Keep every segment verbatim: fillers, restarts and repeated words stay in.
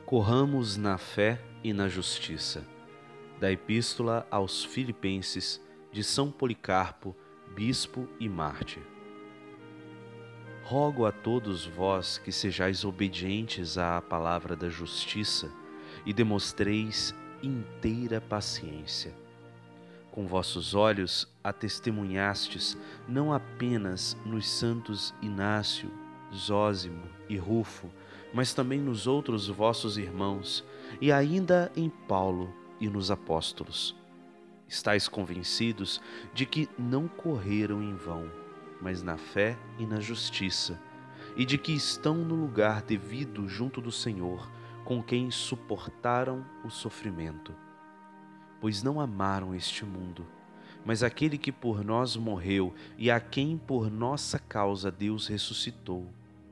Corramos na fé e na justiça. Da Epístola aos Filipenses, de São Policarpo, bispo e mártir. Rogo a todos vós que sejais obedientes à palavra da justiça e demonstreis inteira paciência. Com vossos olhos a testemunhastes não apenas nos santos Inácio, Zósimo e Rufo, mas também nos outros vossos irmãos, e ainda em Paulo e nos apóstolos. Estais convencidos de que não correram em vão, mas na fé e na justiça, e de que estão no lugar devido junto do Senhor, com quem suportaram o sofrimento. Pois não amaram este mundo, mas aquele que por nós morreu e a quem por nossa causa Deus ressuscitou.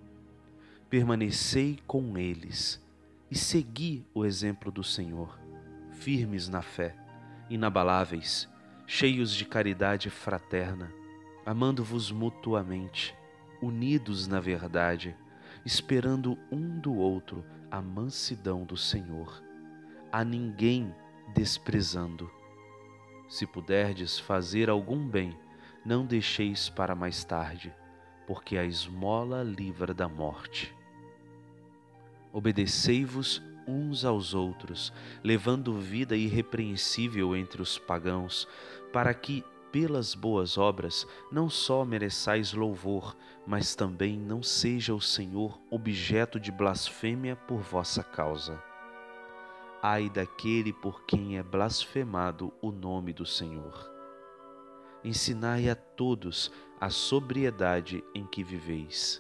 Permanecei com eles e segui o exemplo do Senhor, firmes na fé, inabaláveis, cheios de caridade fraterna, amando-vos mutuamente, unidos na verdade, esperando um do outro a mansidão do Senhor, a ninguém desprezando. Se puderdes fazer algum bem, não deixeis para mais tarde, porque a esmola livra da morte. Obedecei-vos uns aos outros, levando vida irrepreensível entre os pagãos, para que, pelas boas obras, não só mereçais louvor, mas também não seja o Senhor objeto de blasfêmia por vossa causa. Ai daquele por quem é blasfemado o nome do Senhor. Ensinai a todos a sobriedade em que viveis.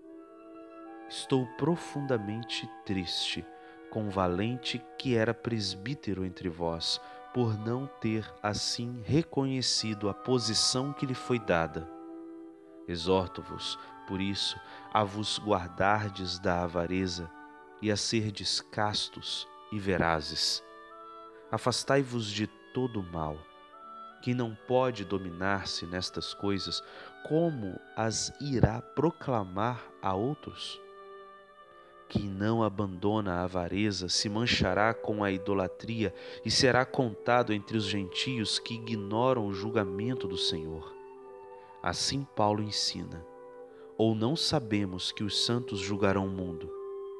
Estou profundamente triste com o valente que era presbítero entre vós, por não ter assim reconhecido a posição que lhe foi dada. Exorto-vos, por isso, a vos guardardes da avareza e a serdes castos e verazes. Afastai-vos de todo o mal. Quem não pode dominar-se nestas coisas, como as irá proclamar a outros? Quem não abandona a avareza se manchará com a idolatria e será contado entre os gentios que ignoram o julgamento do Senhor. Assim Paulo ensina. Ou não sabemos que os santos julgarão o mundo?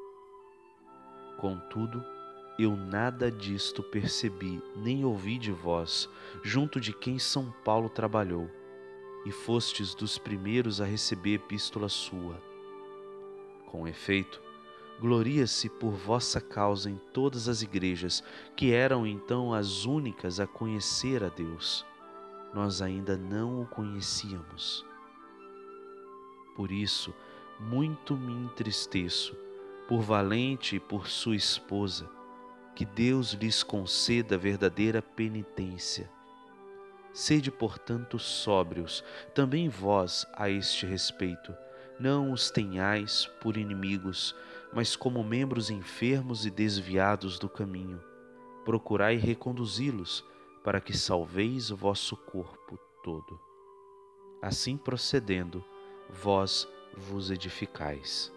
Contudo, eu nada disto percebi, nem ouvi de vós, junto de quem São Paulo trabalhou, e fostes dos primeiros a receber epístola sua. Com efeito, gloria-se por vossa causa em todas as igrejas, que eram então as únicas a conhecer a Deus. Nós ainda não o conhecíamos. Por isso, muito me entristeço, por Valente e por sua esposa, que Deus lhes conceda verdadeira penitência. Sede, portanto, sóbrios, também vós a este respeito. Não os tenhais por inimigos, mas como membros enfermos e desviados do caminho. Procurai reconduzi-los, para que salveis o vosso corpo todo. Assim procedendo, vós vos edificais.